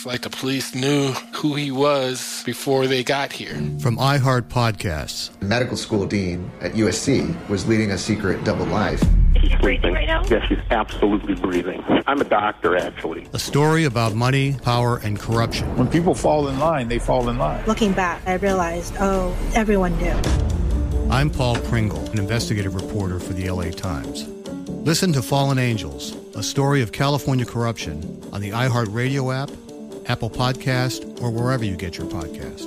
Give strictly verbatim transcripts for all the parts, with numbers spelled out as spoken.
It's like the police knew who he was before they got here. From iHeart Podcasts. Medical school dean at U S C was leading a secret double life. Is she breathing right now? Yes, she's absolutely breathing. I'm a doctor, actually. A story about money, power, and corruption. When people fall in line, they fall in line. Looking back, I realized, oh, everyone knew. I'm Paul Pringle, an investigative reporter for the L A Times. Listen to Fallen Angels, a story of California corruption on the iHeartRadio app, Apple Podcast, or wherever you get your podcasts.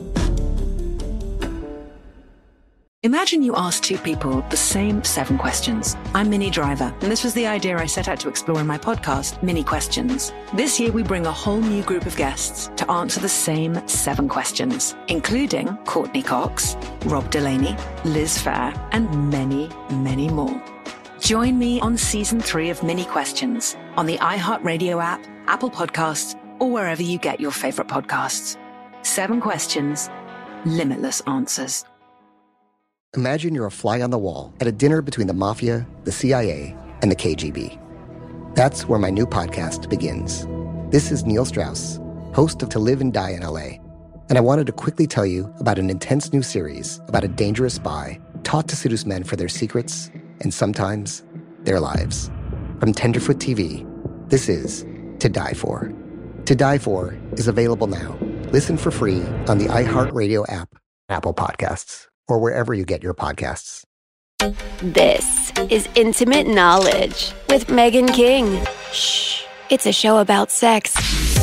Imagine you ask two people the same seven questions. I'm Minnie Driver, and this was the idea I set out to explore in my podcast, Minnie Questions. This year, we bring a whole new group of guests to answer the same seven questions, including Courtney Cox, Rob Delaney, Liz Phair, and many, many more. Join me on season three of Minnie Questions on the iHeartRadio app, Apple Podcasts, or wherever you get your favorite podcasts. Seven questions, limitless answers. Imagine you're a fly on the wall at a dinner between the mafia, the C I A, and the K G B. That's where my new podcast begins. This is Neil Strauss, host of To Live and Die in L A, and I wanted to quickly tell you about an intense new series about a dangerous spy taught to seduce men for their secrets and sometimes their lives. From Tenderfoot T V, this is To Die For. To Die For is available now. Listen for free on the iHeartRadio app, Apple Podcasts, or wherever you get your podcasts. This is Intimate Knowledge with Megan King. Shh, it's a show about sex.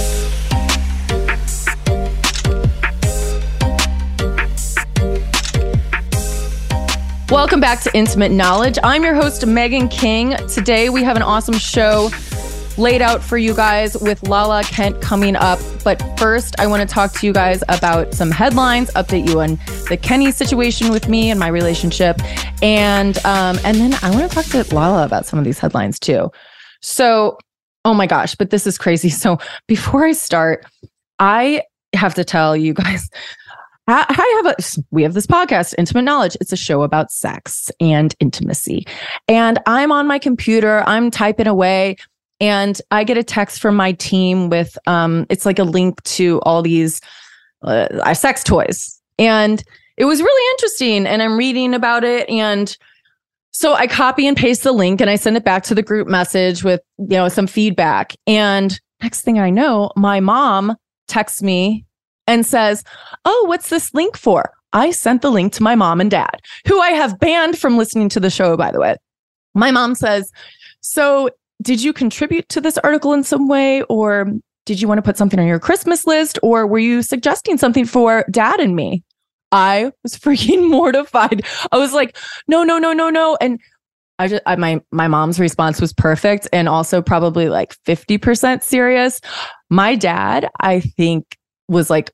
Welcome back to Intimate Knowledge. I'm your host, Megan King. Today we have an awesome show laid out for you guys with Lala Kent coming up. But first, I want to talk to you guys about some headlines, update you on the Kenny situation with me and my relationship. And um, and then I want to talk to Lala about some of these headlines too. So, oh my gosh, but this is crazy. So before I start, I have to tell you guys, I, I have a, we have this podcast, Intimate Knowledge. It's a show about sex and intimacy. And I'm on my computer, I'm typing away, and I get a text from my team with, um, it's like a link to all these uh, sex toys. And it was really interesting. And I'm reading about it. And so I copy and paste the link and I send it back to the group message with, you know, some feedback. And next thing I know, my mom texts me and says, oh, what's this link for? I sent the link to my mom and dad, who I have banned from listening to the show, by the way. My mom says, so did you contribute to this article in some way? Or did you want to put something on your Christmas list? Or were you suggesting something for dad and me? I was freaking mortified. I was like, no, no, no, no, no. And I just, I, my, my mom's response was perfect. And also probably like fifty percent serious. My dad, I think, was like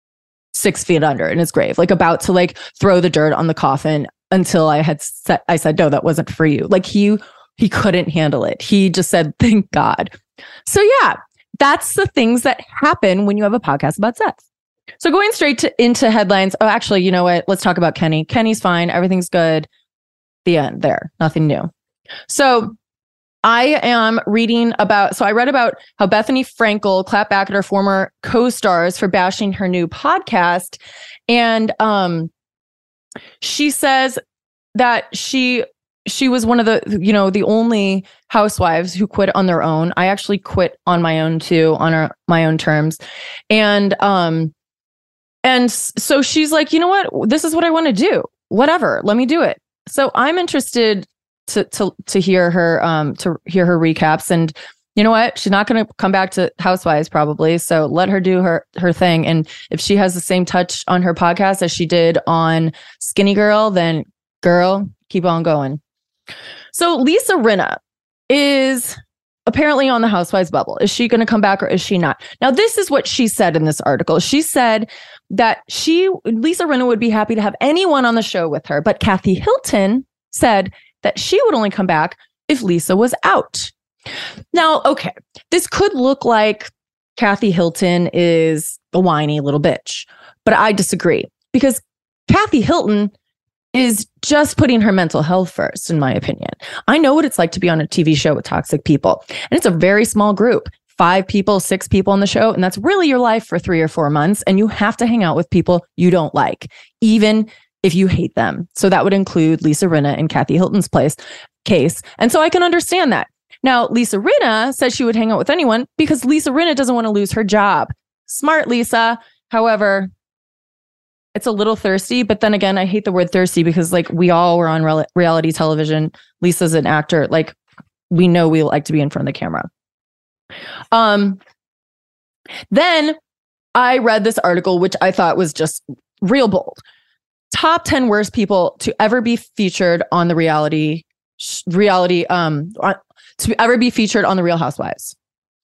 six feet under in his grave, like about to like throw the dirt on the coffin until I had said, I said, no, that wasn't for you. Like he, he couldn't handle it. He just said, thank God. So yeah, that's the things that happen when you have a podcast about sex. So going straight to, into headlines. Oh, actually, you know what? Let's talk about Kenny. Kenny's fine. Everything's good. The end there. Nothing new. So I am reading about, so I read about how Bethany Frankel clapped back at her former co-stars for bashing her new podcast. And um, she says that she she was one of the, you know, the only housewives who quit on their own. I actually quit on my own too, on our, my own terms. And um, and so she's like, you know what? This is what I want to do. Whatever, let me do it. So I'm interested to to to hear her um to hear her recaps. And you know what, she's not going to come back to Housewives probably, so let her do her her thing. And if she has the same touch on her podcast as she did on Skinny Girl, then girl, keep on going. So Lisa Rinna is apparently on the Housewives bubble. Is she going to come back or is she not? Now, this is what she said in this article. She said that she Lisa Rinna would be happy to have anyone on the show with her, but Kathy Hilton said that she would only come back if Lisa was out. Now, okay, this could look like Kathy Hilton is a whiny little bitch, but I disagree, because Kathy Hilton is just putting her mental health first, in my opinion. I know what it's like to be on a T V show with toxic people, and it's a very small group, five people, six people on the show, and that's really your life for three or four months. And you have to hang out with people you don't like, even if you hate them. So that would include Lisa Rinna and Kathy Hilton's place case. And so I can understand that. Now, Lisa Rinna says she would hang out with anyone because Lisa Rinna doesn't want to lose her job. Smart, Lisa. However, it's a little thirsty, but then again, I hate the word thirsty because like we all were on re- reality television. Lisa's an actor. Like we know we like to be in front of the camera. Um, then I read this article, which I thought was just real bold. Top ten worst people to ever be featured on the reality, reality, um, on, to ever be featured on the Real Housewives.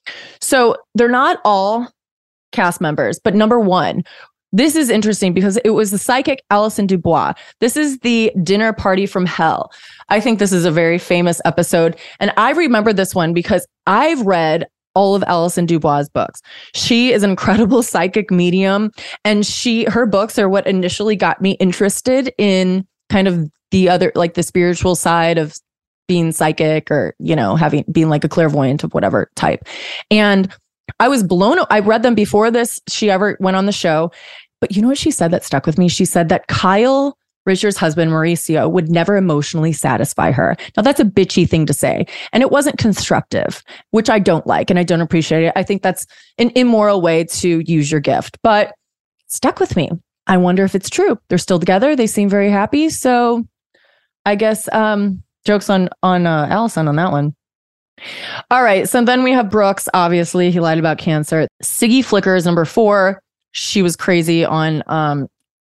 So they're not all cast members, but number one, this is interesting because it was the psychic Alison Dubois. This is the dinner party from hell. I think this is a very famous episode. And I remember this one because I've read all of Alison Dubois' books. She is an incredible psychic medium. And she, her books are what initially got me interested in kind of the other, like the spiritual side of being psychic or, you know, having, being like a clairvoyant of whatever type. And I was blown. I read them before this, she ever went on the show. But you know what she said that stuck with me? She said that Kyle Richards' husband, Mauricio, would never emotionally satisfy her. Now, that's a bitchy thing to say. And it wasn't constructive, which I don't like and I don't appreciate it. I think that's an immoral way to use your gift. But it stuck with me. I wonder if it's true. They're still together. They seem very happy. So I guess um, jokes on, on uh, Allison on that one. All right. So then we have Brooks. Obviously, he lied about cancer. Siggy Flicker is number four. She was crazy on um,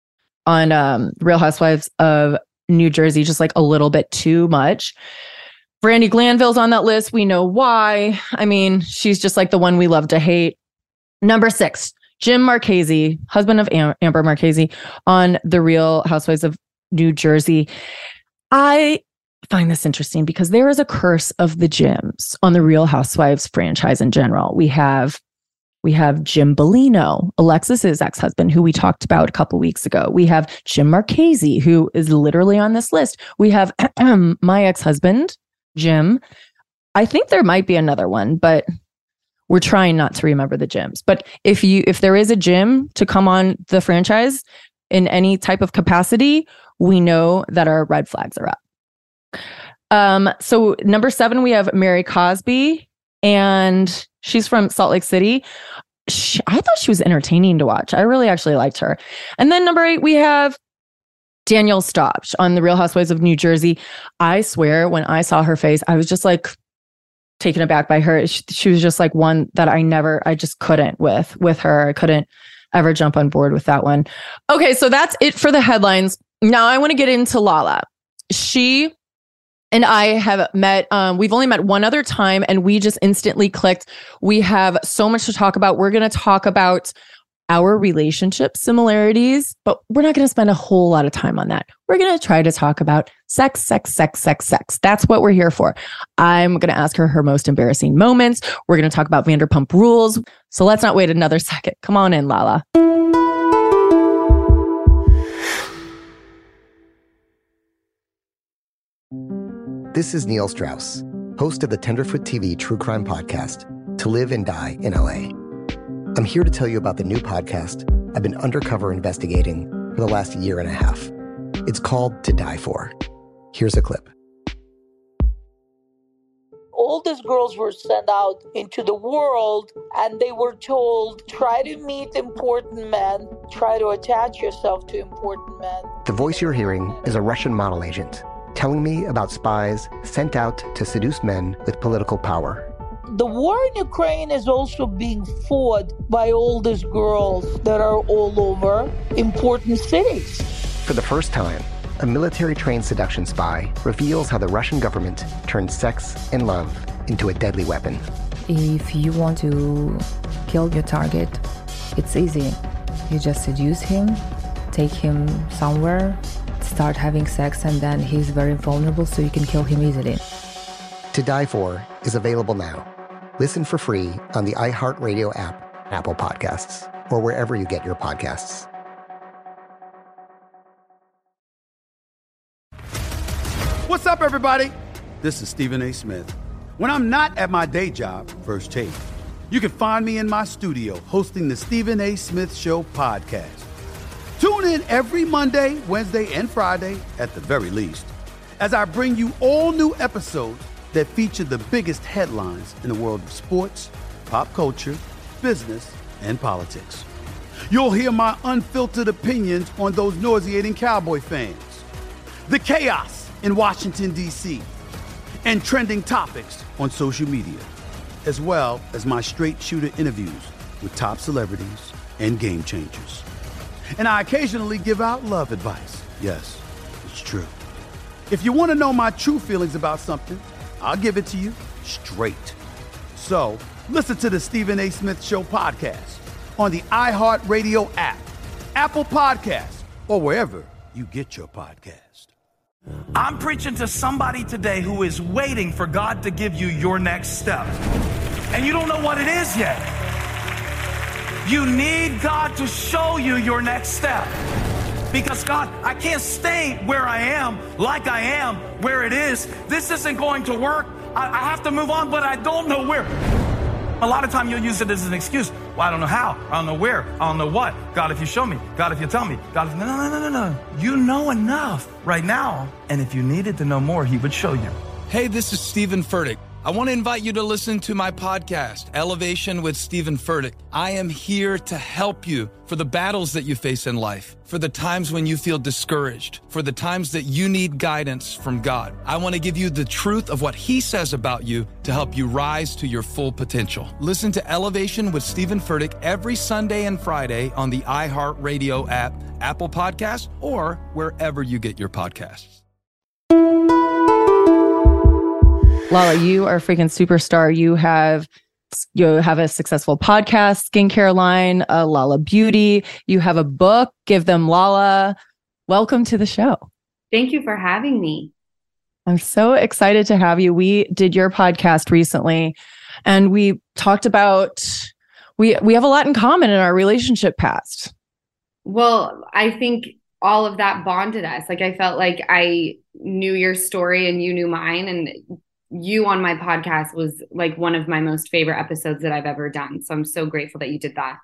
on um, Real Housewives of New Jersey, just like a little bit too much. Brandi Glanville's on that list. We know why. I mean, she's just like the one we love to hate. Number six, Jim Marchese, husband of Am- Amber Marchese on The Real Housewives of New Jersey. I find this interesting because there is a curse of the Jims on the Real Housewives franchise in general. We have we have Jim Bellino, Alexis's ex-husband, who we talked about a couple weeks ago. We have Jim Marchese, who is literally on this list. We have my ex-husband, Jim. I think there might be another one, but we're trying not to remember the Jims. But if you if there is a Jim to come on the franchise in any type of capacity, we know that our red flags are up. Um, so number seven, we have Mary Cosby, and she's from Salt Lake City. She, I thought she was entertaining to watch. I really actually liked her. And then number eight, we have Danielle Staub on The Real Housewives of New Jersey. I swear, when I saw her face, I was just like taken aback by her. She, she was just like one that I never, I just couldn't with, with her. I couldn't ever jump on board with that one. Okay, so that's it for the headlines. Now I want to get into Lala. She and I have met, um, we've only met one other time and we just instantly clicked. We have so much to talk about. We're going to talk about our relationship similarities, but we're not going to spend a whole lot of time on that. We're going to try to talk about sex, sex, sex, sex, sex. That's what we're here for. I'm going to ask her her most embarrassing moments. We're going to talk about Vanderpump Rules. So let's not wait another second. Come on in, Lala. This is Neil Strauss, host of the Tenderfoot T V true crime podcast, To Live and Die in L A. I'm here to tell you about the new podcast I've been undercover investigating for the last year and a half. It's called To Die For. Here's a clip. All these girls were sent out into the world and they were told, try to meet important men, try to attach yourself to important men. The voice you're hearing is a Russian model agent telling me about spies sent out to seduce men with political power. The war in Ukraine is also being fought by all these girls that are all over important cities. For the first time, a military-trained seduction spy reveals how the Russian government turned sex and love into a deadly weapon. If you want to kill your target, it's easy. You just seduce him, take him somewhere, start having sex, and then he's very vulnerable, so you can kill him easily. To Die For is available now. Listen for free on the iHeartRadio app, Apple Podcasts, or wherever you get your podcasts. What's up, everybody? This is Stephen A. Smith. When I'm not at my day job, First Take, You can find me in my studio hosting the Stephen A. Smith Show podcast. Tune in every Monday, Wednesday, and Friday, at the very least, as I bring you all new episodes that feature the biggest headlines in the world of sports, pop culture, business, and politics. You'll hear my unfiltered opinions on those nauseating Cowboy fans, the chaos in Washington, D C, and trending topics on social media, as well as my straight shooter interviews with top celebrities and game changers. And I occasionally give out love advice. Yes, it's true. If you want to know my true feelings about something, I'll give it to you straight. So listen to the Stephen A. Smith Show podcast on the iHeartRadio app, Apple Podcasts, or wherever you get your podcast. I'm preaching to somebody today who is waiting for God to give you your next step. And you don't know what it is yet. You need God to show you your next step. Because God, I can't stay where I am, like I am, where it is. This isn't going to work. I, I have to move on, but I don't know where. A lot of time you'll use it as an excuse. Well, I don't know how. I don't know where. I don't know what. God, if you show me. God, if you tell me. God, if... No, no, no, no, no. You know enough right now. And if you needed to know more, he would show you. Hey, this is Stephen Furtick. I want to invite you to listen to my podcast, Elevation with Stephen Furtick. I am here to help you for the battles that you face in life, for the times when you feel discouraged, for the times that you need guidance from God. I want to give you the truth of what he says about you to help you rise to your full potential. Listen to Elevation with Stephen Furtick every Sunday and Friday on the iHeartRadio app, Apple Podcasts, or wherever you get your podcasts. Lala, you are a freaking superstar. You have you have a successful podcast, skincare line, uh, Lala Beauty. You have a book, Give Them Lala. Welcome to the show. Thank you for having me. I'm so excited to have you. We did your podcast recently, and we talked about we we have a lot in common in our relationship past. Well, I think all of that bonded us. Like I felt like I knew your story and you knew mine, and you on my podcast was like one of my most favorite episodes that I've ever done. So I'm so grateful that you did that.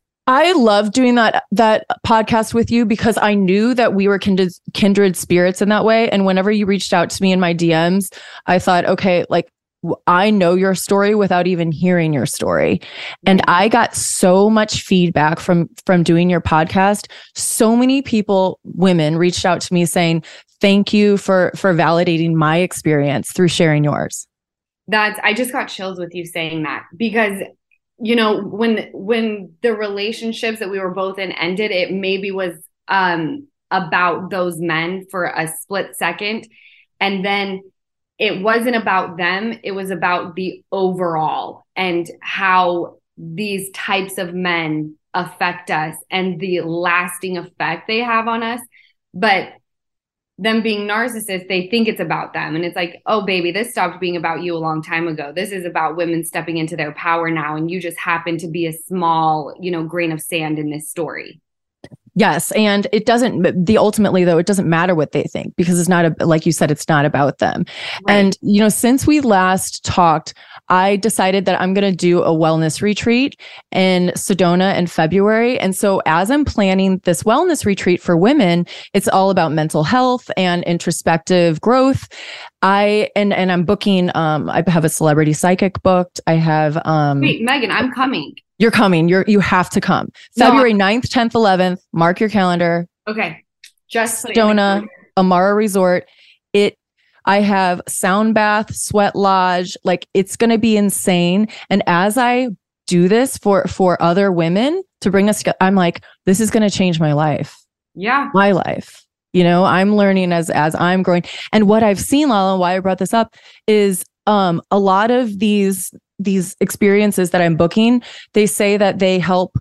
I love doing that that podcast with you because I knew that we were kindred, kindred spirits in that way. And whenever you reached out to me in my D Ms, I thought, okay, like I know your story without even hearing your story. And I got so much feedback from from doing your podcast. So many people, women, reached out to me saying, thank you for for validating my experience through sharing yours. That's I just got chills with you saying that because, you know, when when the relationships that we were both in ended, it maybe was um, about those men for a split second. And then it wasn't about them. It was about the overall and how these types of men affect us and the lasting effect they have on us. But them being narcissists, they think it's about them. And it's like, oh, baby, this stopped being about you a long time ago. This is about women stepping into their power now. And you just happen to be a small, you know, grain of sand in this story. Yes. And it doesn't, the ultimately though, it doesn't matter what they think because it's not, a, like you said, it's not about them. Right. And, you know, since we last talked, I decided that I'm going to do a wellness retreat in Sedona in February. And so as I'm planning this wellness retreat for women, it's all about mental health and introspective growth. I, and, and I'm booking, um, I have a celebrity psychic booked. I have, um, Wait, Megan, I'm coming. You're coming. You're, you have to come. No, February ninth, tenth, eleventh, mark your calendar. Okay. Just Sedona, Amara Resort. It, I have sound bath, sweat lodge, like it's going to be insane. And as I do this for, for other women to bring us, I'm like, this is going to change my life. Yeah. My life. You know, I'm learning as, as I'm growing. And what I've seen, Lala, why I brought this up is, um, a lot of these, these experiences that I'm booking, they say that they help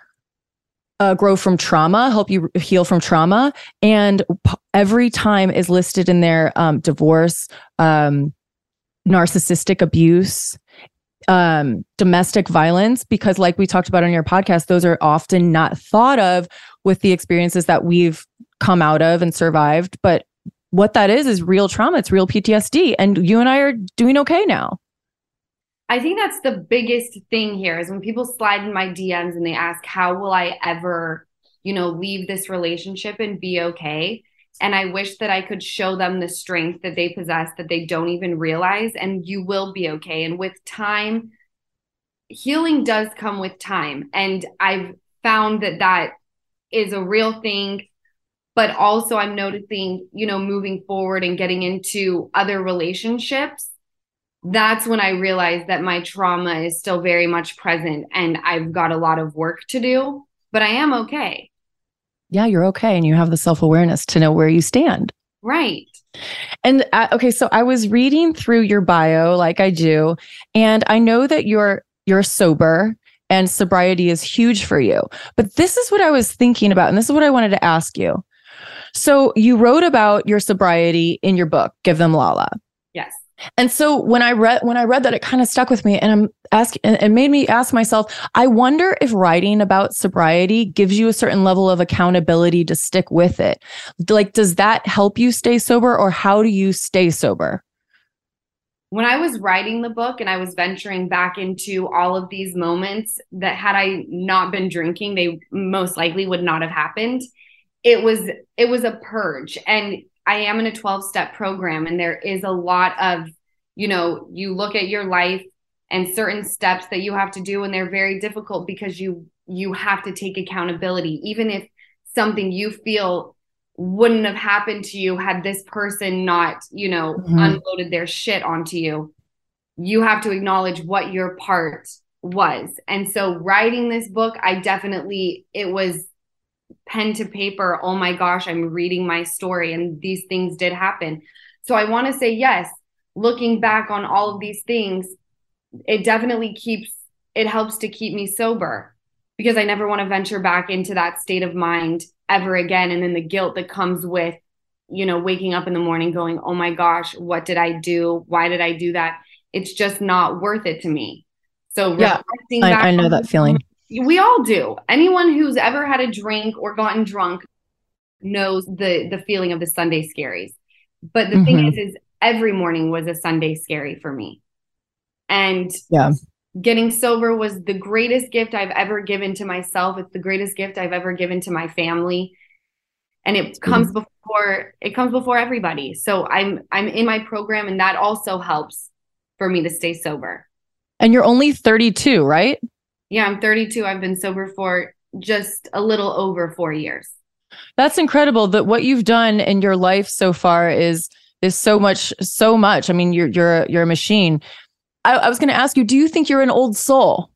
uh, grow from trauma, help you heal from trauma. And p- every time is listed in there, um, divorce, um, narcissistic abuse, um, domestic violence, because like we talked about on your podcast, those are often not thought of with the experiences that we've come out of and survived. But what that is, is real trauma. It's real P T S D. And you and I are doing okay now. I think that's the biggest thing here is when people slide in my D Ms and they ask, how will I ever, you know, leave this relationship and be okay? And I wish that I could show them the strength that they possess that they don't even realize, and you will be okay. And with time, healing does come with time. And I've found that that is a real thing. But also I'm noticing, you know, moving forward and getting into other relationships, that's when I realized that my trauma is still very much present and I've got a lot of work to do, but I am okay. Yeah, you're okay. And you have the self-awareness to know where you stand. Right. And uh, okay, so I was reading through your bio like I do, and I know that you're you're sober and sobriety is huge for you. But this is what I was thinking about, and this is what I wanted to ask you. So you wrote about your sobriety in your book, Give Them Lala. Yes. And so when I read when I read that, it kind of stuck with me, and I'm asking, and it made me ask myself, I wonder if writing about sobriety gives you a certain level of accountability to stick with it. Like, does that help you stay sober, or how do you stay sober? When I was writing the book and I was venturing back into all of these moments that had I not been drinking, they most likely would not have happened. It was it was a purge, and I am in a twelve-step program, and there is a lot of, you know, you look at your life and certain steps that you have to do, and they're very difficult because you you have to take accountability. Even if something you feel wouldn't have happened to you had this person not, you know, mm-hmm. unloaded their shit onto you, you have to acknowledge what your part was. And so writing this book, I definitely, it was pen to paper. Oh my gosh, I'm reading my story and these things did happen. So I want to say, yes, looking back on all of these things, it definitely keeps, it helps to keep me sober, because I never want to venture back into that state of mind ever again. And then the guilt that comes with, you know, waking up in the morning going, oh my gosh, what did I do? Why did I do that? It's just not worth it to me. So yeah, I, I know that feeling. We all do. Anyone who's ever had a drink or gotten drunk knows the the feeling of the Sunday scaries. But the mm-hmm. thing is, is every morning was a Sunday scary for me. And yeah. getting sober was the greatest gift I've ever given to myself. It's the greatest gift I've ever given to my family. And it comes mm-hmm. before it comes before everybody. So I'm I'm in my program, and that also helps for me to stay sober. And you're only thirty-two, right? Yeah, I'm thirty-two. I've been sober for just a little over four years. That's incredible that what you've done in your life so far is is so much, so much. I mean, you're you're you're a machine. I, I was going to ask you, do you think you're an old soul?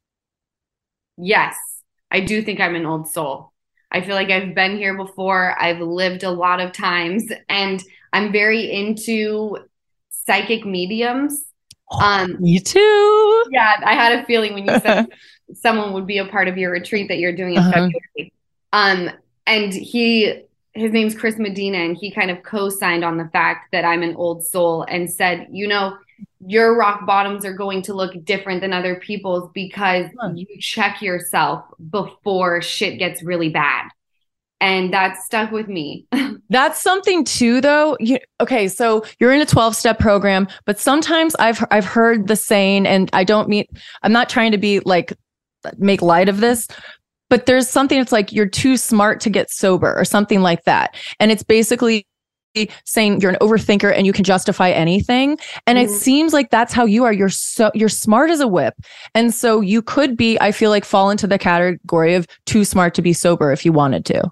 Yes, I do think I'm an old soul. I feel like I've been here before. I've lived a lot of times, and I'm very into psychic mediums. Um, Me too. Yeah, I had a feeling when you said someone would be a part of your retreat that you're doing in uh-huh. February. Um, and he, his name's Chris Medina, and he kind of co-signed on the fact that I'm an old soul and said, you know, your rock bottoms are going to look different than other people's because huh. you check yourself before shit gets really bad. And that stuck with me. That's something too, though. You, okay, so you're in a twelve-step program, but sometimes I've I've heard the saying, and I don't mean, I'm not trying to be like, make light of this, but there's something that's like, you're too smart to get sober or something like that. And it's basically saying you're an overthinker and you can justify anything. And mm-hmm. it seems like that's how you are. You're so, you're smart as a whip. And so you could be, I feel like, fall into the category of too smart to be sober if you wanted to.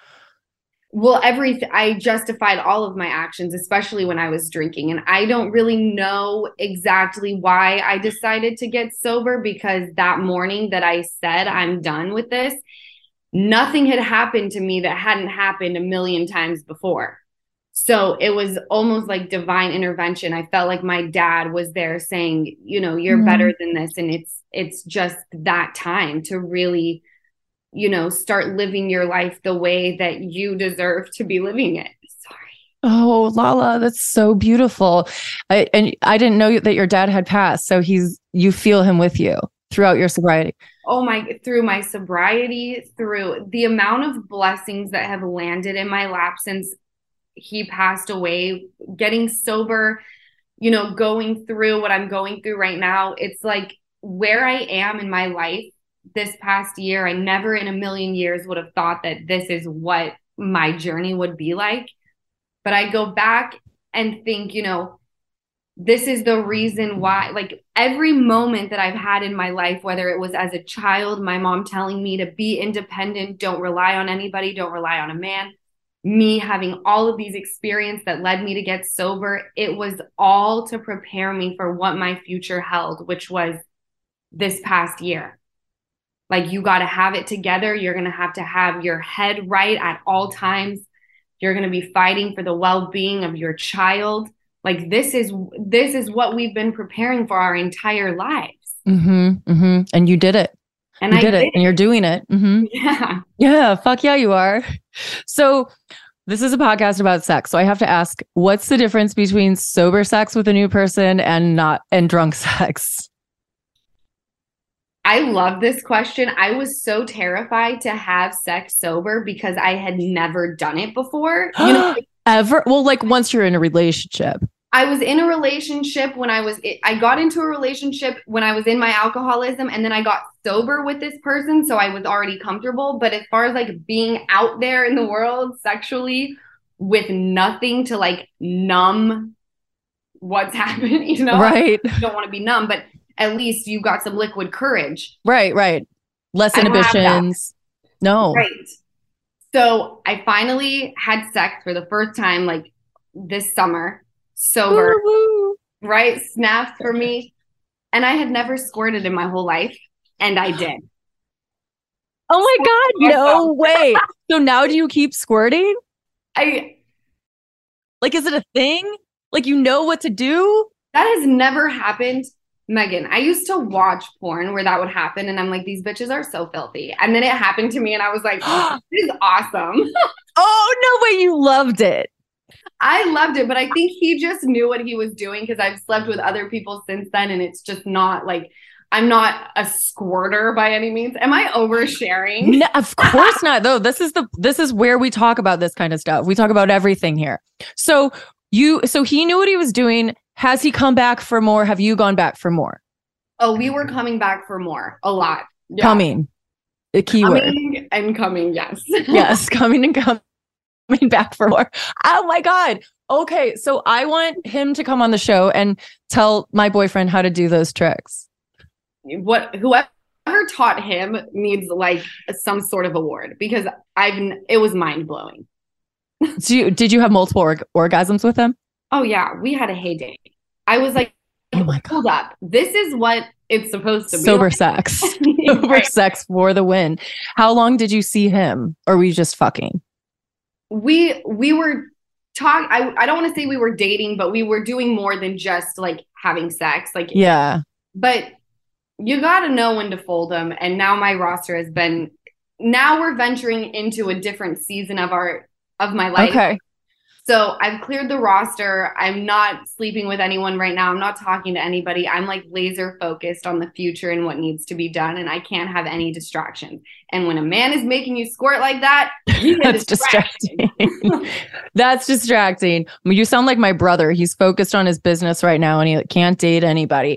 Well, everything, I justified all of my actions, especially when I was drinking. And I don't really know exactly why I decided to get sober, because that morning that I said, I'm done with this, nothing had happened to me that hadn't happened a million times before. So it was almost like divine intervention. I felt like my dad was there saying, you know, you're mm-hmm. better than this. And it's, it's just that time to really, you know, start living your life the way that you deserve to be living it. Sorry. Oh, Lala, that's so beautiful. I, and I didn't know that your dad had passed. So he's, you feel him with you throughout your sobriety. Oh my, through my sobriety, through the amount of blessings that have landed in my lap since he passed away, getting sober you know, going through what I'm going through right now, it's like where I am in my life this past year, I never in a million years would have thought that this is what my journey would be like. But I go back and think, you know, this is the reason why, like every moment that I've had in my life, whether it was as a child, my mom telling me to be independent, don't rely on anybody, don't rely on a man, me having all of these experiences that led me to get sober, it was all to prepare me for what my future held, which was this past year. Like, you got to have it together. You're going to have to have your head right at all times. You're going to be fighting for the well-being of your child. Like, this is, this is what we've been preparing for our entire lives. Mm-hmm, mm-hmm. And you did it. And you I did, did it, it. and you're doing it. Mm-hmm. Yeah. Yeah. Fuck yeah, you are. So this is a podcast about sex. So I have to ask, what's the difference between sober sex with a new person and not, and drunk sex? I love this question. I was so terrified to have sex sober because I had never done it before. You know, ever? Well, like once you're in a relationship. I was in a relationship when I was, I got into a relationship when I was in my alcoholism, and then I got sober with this person. So I was already comfortable. But as far as like being out there in the world sexually with nothing to like numb what's happening, you know, right? I don't want to be numb, but at least you got some liquid courage. Right, right. Less inhibitions. No. Right. So I finally had sex for the first time, like this summer, sober, Woo-woo. right? Snaps for me. And I had never squirted in my whole life. And I did. Oh my God, no way. So now do you keep squirting? I Like, is it a thing? Like, you know what to do? That has never happened. Megan, I used to watch porn where that would happen, and I'm like, these bitches are so filthy. And then it happened to me, and I was like, this is awesome. Oh, no way, you loved it. I loved it, but I think he just knew what he was doing because I've slept with other people since then, and it's just not like, I'm not a squirter by any means. Am I oversharing? No, of course not, though. This is the this is where we talk about this kind of stuff. We talk about everything here. So you, so he knew what he was doing. Has he come back for more? Have you gone back for more? Oh, we were coming back for more. A lot. Yeah. Coming. The keyword. Coming and coming, yes. Yes, coming and coming back for more. Oh my God. Okay, so I want him to come on the show and tell my boyfriend how to do those tricks. What whoever taught him needs like some sort of award because I've it was mind blowing. So you, did you have multiple org- orgasms with him? Oh yeah, we had a heyday. I was like, oh my God. Hold up. This is what it's supposed to be. Sober like. sex. Sober Right. sex for the win. How long did you see him? Or were you just fucking? We we were talk I, I don't want to say we were dating, but we were doing more than just like having sex. Like yeah. But you gotta know when to fold them. And now my roster has been now we're venturing into a different season of our of my life. Okay. So I've cleared the roster. I'm not sleeping with anyone right now. I'm not talking to anybody. I'm like laser focused on the future and what needs to be done. And I can't have any distractions. And when a man is making you squirt like that, that's distracting. That's distracting. I mean, you sound like my brother. He's focused on his business right now and he can't date anybody.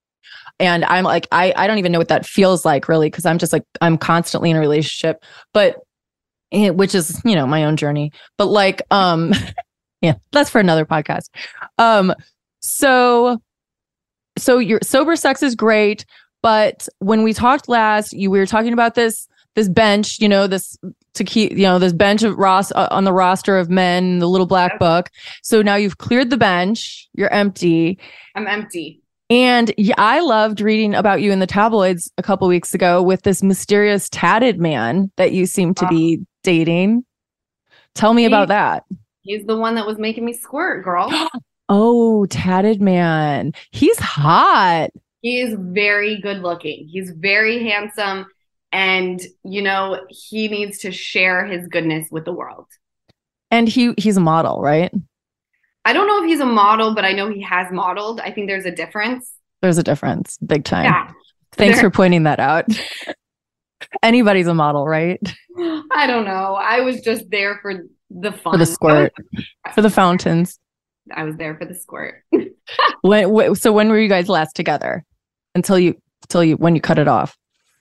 And I'm like, I, I don't even know what that feels like really. Cause I'm just like, I'm constantly in a relationship, but which is, you know, my own journey, but like, um, yeah, that's for another podcast. Um, so, so your sober sex is great, but when we talked last, you we were talking about this, this bench, you know, this to keep, you know, this bench of Ross uh, on the roster of men, the little black book. So now you've cleared the bench, you're empty. I'm empty. And yeah, I loved reading about you in the tabloids a couple weeks ago with this mysterious tatted man that you seem to be dating. Tell me he, about that. He's the one that was making me squirt, girl. Oh, tatted man. He's hot. He is very good looking. He's very handsome. And, you know, he needs to share his goodness with the world. And he he's a model, right? I don't know if he's a model, but I know he has modeled. I think there's a difference. There's a difference. Big time. Yeah. Thanks there- for pointing that out. Anybody's a model, right? I don't know. I was just there for the fun. For the squirt. Was- For the fountains. I was there for the squirt. when, wh- so when were you guys last together? Until you, until you, when you cut it off?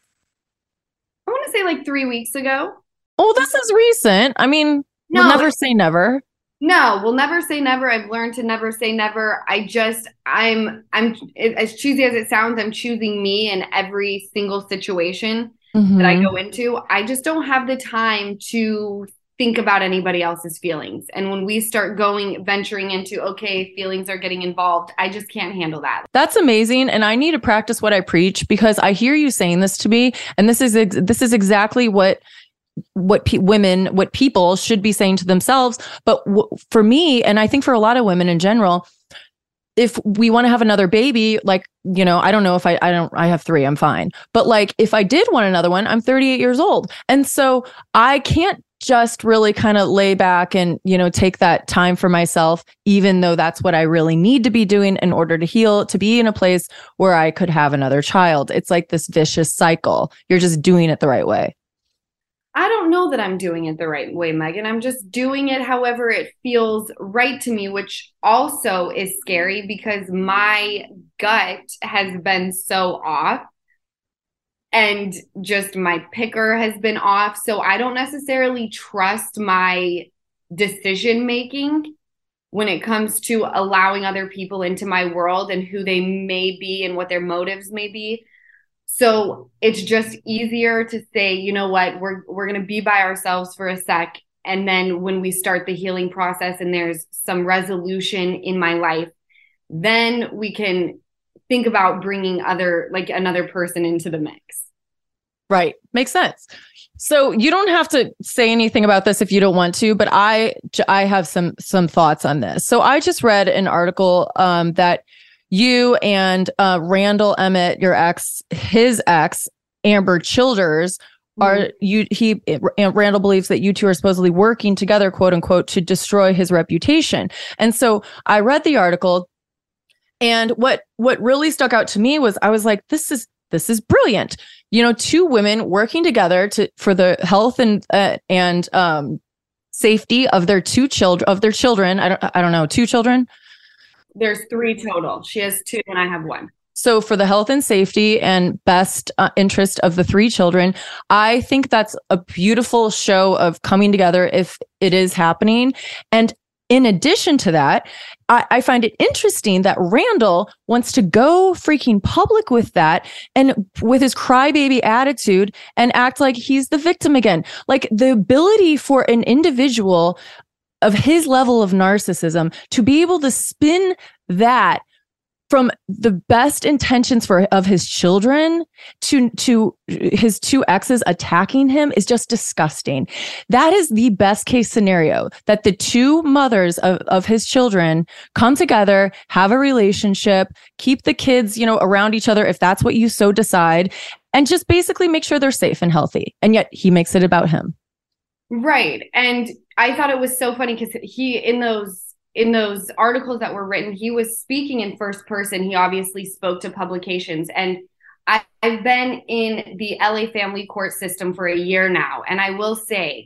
I want to say like three weeks ago. Oh, this is recent. I mean, No, we'll never say never. No, we'll never say never. I've learned to never say never. I just, I'm, I'm, as cheesy as it sounds, I'm choosing me in every single situation Mhm. that I go into. I just don't have the time to think about anybody else's feelings. And when we start going, venturing into, okay, feelings are getting involved, I just can't handle that. That's amazing. And I need to practice what I preach, because I hear you saying this to me. And this is, ex- this is exactly what what pe- women, what people should be saying to themselves. But w- for me, and I think for a lot of women in general, if we want to have another baby, like, you know, I don't know if I, I don't, I have three, I'm fine. But like, if I did want another one, I'm thirty-eight years old. And so I can't just really kind of lay back and, you know, take that time for myself, even though that's what I really need to be doing in order to heal, to be in a place where I could have another child. It's like this vicious cycle. You're just doing it the right way. I don't know that I'm doing it the right way, Megan. I'm just doing it however it feels right to me, which also is scary because my gut has been so off and just my picker has been off. So I don't necessarily trust my decision making when it comes to allowing other people into my world and who they may be and what their motives may be. So it's just easier to say, you know what, we're we're going to be by ourselves for a sec. And then when we start the healing process and there's some resolution in my life, then we can think about bringing other, like another person into the mix. Right. Makes sense. So you don't have to say anything about this if you don't want to, but I, I have some, some thoughts on this. So I just read an article um, that you and uh, Randall Emmett, your ex, his ex, Amber Childers, are mm-hmm. you? He Randall believes that you two are supposedly working together, quote unquote, to destroy his reputation. And so I read the article, and what what really stuck out to me was I was like, this is this is brilliant. You know, two women working together to for the health and uh, and um, safety of their two children of their children. I don't I don't know, two children. There's three total. She has two and I have one. So for the health and safety and best uh, interest of the three children, I think that's a beautiful show of coming together if it is happening. And in addition to that, I, I find it interesting that Randall wants to go freaking public with that and with his crybaby attitude and act like he's the victim again. Like the ability for an individual of his level of narcissism to be able to spin that from the best intentions for of his children to to his two exes attacking him is just disgusting. That is the best case scenario, that the two mothers of, of his children come together, have a relationship, keep the kids, you know, around each other if that's what you so decide, and just basically make sure they're safe and healthy. And yet he makes it about him. Right. And I thought it was so funny because he, in those, in those articles that were written, he was speaking in first person. He obviously spoke to publications. And I, I've been in the L A family court system for a year now. And I will say,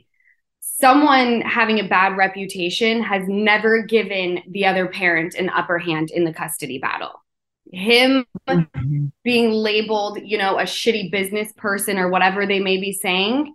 someone having a bad reputation has never given the other parent an upper hand in the custody battle. Him mm-hmm. being labeled, you know, a shitty business person or whatever they may be saying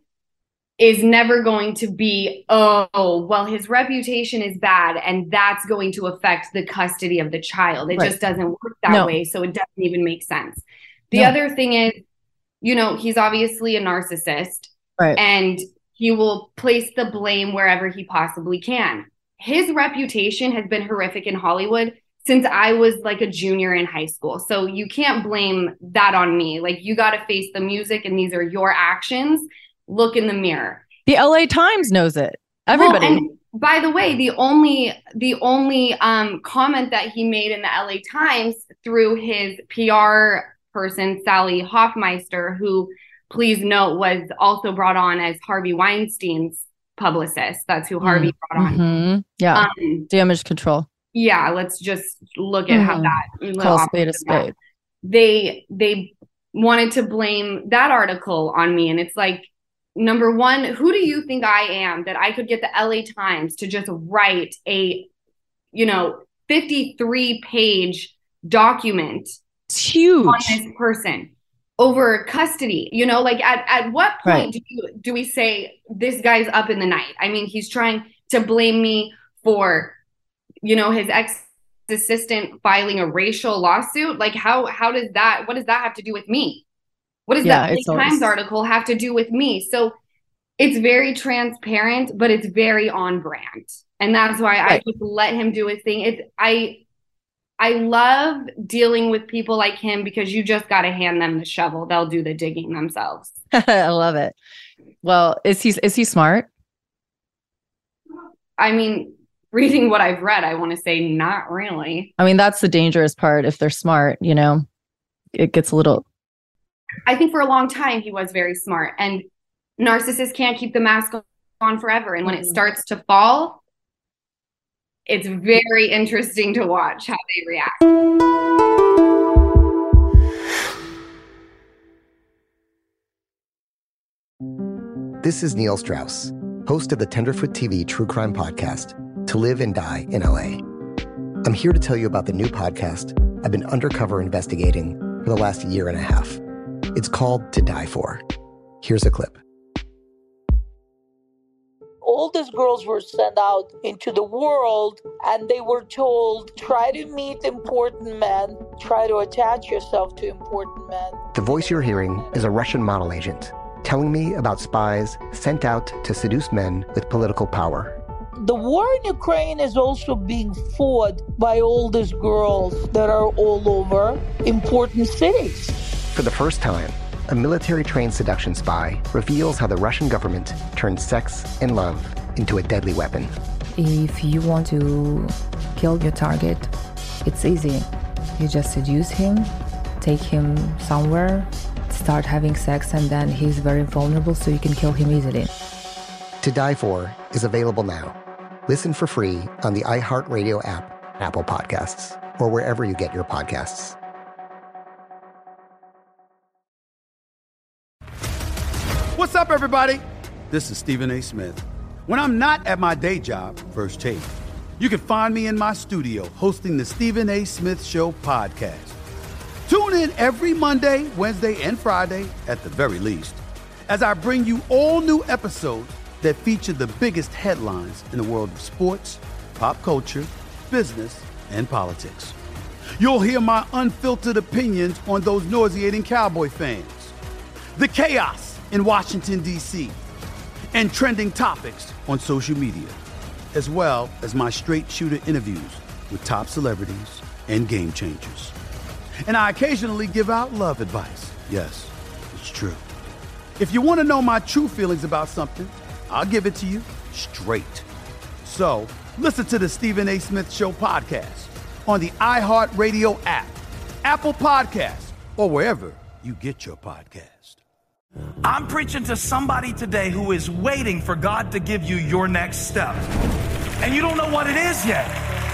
is never going to be, oh, well, his reputation is bad and that's going to affect the custody of the child. It right. just doesn't work that no. way. So it doesn't even make sense. The no. other thing is, you know, he's obviously a narcissist right. and he will place the blame wherever he possibly can. His reputation has been horrific in Hollywood since I was like a junior in high school. So you can't blame that on me. Like, you got to face the music and these are your actions. Look in the mirror. The L A Times knows it. Everybody. Well, and by the way, the only the only um, comment that he made in the L A Times through his P R person, Sally Hoffmeister, who, please note, was also brought on as Harvey Weinstein's publicist. That's who Harvey mm. brought on. Mm-hmm. Yeah. Um, Damage control. Yeah. Let's just look at mm. how that. Call spade a spade. They they wanted to blame that article on me, and it's like, number one, who do you think I am that I could get the L A Times to just write a, you know, fifty-three page document. It's huge. On this person over custody. You know, like at, at what point Right. do, you, do we say this guy's up in the night? I mean, he's trying to blame me for, you know, his ex-assistant filing a racial lawsuit. Like how how does that, what does that have to do with me? What does Yeah, that it's L A always- Times article have to do with me? So it's very transparent, but it's very on brand. And that's why I Right. just let him do his thing. It's I I love dealing with people like him because you just got to hand them the shovel. They'll do the digging themselves. I love it. Well, is he is he smart? I mean, reading what I've read, I want to say not really. I mean, that's the dangerous part. If they're smart, you know, it gets a little. I think for a long time he was very smart, and narcissists can't keep the mask on forever. And when it starts to fall, it's very interesting to watch how they react. This is Neil Strauss, host of the Tenderfoot T V true crime podcast, To Live and Die in L A. I'm here to tell you about the new podcast I've been undercover investigating for the last year and a half. It's called To Die For. Here's a clip. All these girls were sent out into the world and they were told, try to meet important men, try to attach yourself to important men. The voice you're hearing is a Russian model agent telling me about spies sent out to seduce men with political power. The war in Ukraine is also being fought by all these girls that are all over important cities. For the first time, a military-trained seduction spy reveals how the Russian government turned sex and love into a deadly weapon. If you want to kill your target, it's easy. You just seduce him, take him somewhere, start having sex, and then he's very vulnerable, so you can kill him easily. To Die For is available now. Listen for free on the iHeartRadio app, Apple Podcasts, or wherever you get your podcasts. What's up, everybody? This is Stephen A. Smith. When I'm not at my day job, First Take, you can find me in my studio hosting the Stephen A. Smith Show podcast. Tune in every Monday, Wednesday, and Friday, at the very least, as I bring you all new episodes that feature the biggest headlines in the world of sports, pop culture, business, and politics. You'll hear my unfiltered opinions on those nauseating Cowboy fans, the chaos in Washington, D C, and trending topics on social media, as well as my straight shooter interviews with top celebrities and game changers. And I occasionally give out love advice. Yes, it's true. If you want to know my true feelings about something, I'll give it to you straight. So listen to the Stephen A. Smith Show podcast on the iHeartRadio app, Apple Podcasts, or wherever you get your podcast. I'm preaching to somebody today who is waiting for God to give you your next step. And you don't know what it is yet.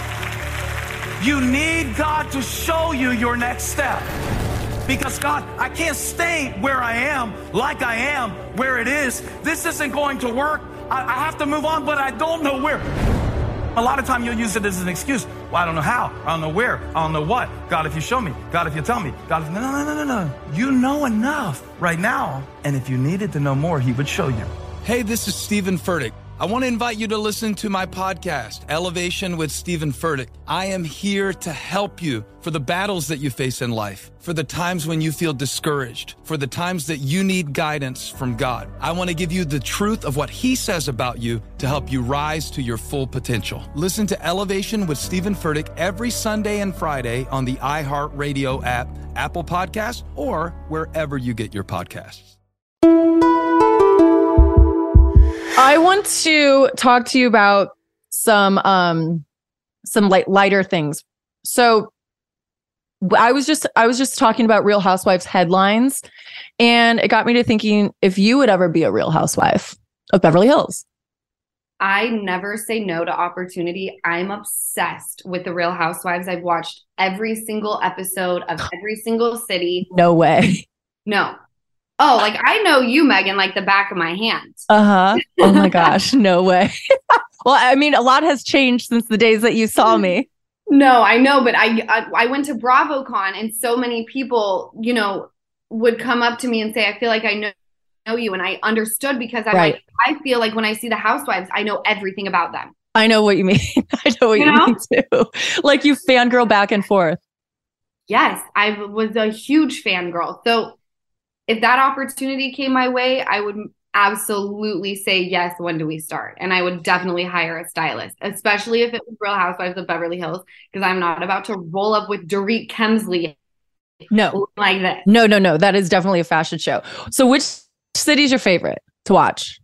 You need God to show you your next step. Because God, I can't stay where I am, like I am, where it is. This isn't going to work. I, I have to move on, but I don't know where. A lot of time you'll use it as an excuse. Well, I don't know how. I don't know where. I don't know what. God, if you show me. God, if you tell me. God, if... No, no, no, no, no. You know enough right now. And if you needed to know more, he would show you. Hey, this is Stephen Furtick. I want to invite you to listen to my podcast, Elevation with Stephen Furtick. I am here to help you for the battles that you face in life, for the times when you feel discouraged, for the times that you need guidance from God. I want to give you the truth of what he says about you to help you rise to your full potential. Listen to Elevation with Stephen Furtick every Sunday and Friday on the iHeartRadio app, Apple Podcasts, or wherever you get your podcasts. I want to talk to you about some um some light, lighter things. So I was just I was just talking about Real Housewives headlines, and it got me to thinking if you would ever be a Real Housewife of Beverly Hills. I never say no to opportunity. I'm obsessed with the Real Housewives. I've watched every single episode of every single city. No way. No. Oh, like I know you, Megan, like the back of my hand. Uh-huh. Oh my gosh, no way. Well, I mean, a lot has changed since the days that you saw me. No, I know, but I, I I went to BravoCon and so many people, you know, would come up to me and say, I feel like I know, know you. And I understood because I'm Right. like, I feel like when I see the housewives, I know everything about them. I know what you mean. I know what you, You know? mean too. Like you fangirl back and forth. Yes, I was a huge fangirl. So if that opportunity came my way, I would absolutely say, yes, when do we start? And I would definitely hire a stylist, especially if it was Real Housewives of Beverly Hills, because I'm not about to roll up with Dorit Kemsley No. like this. No, no, no. That is definitely a fashion show. So which city is your favorite to watch?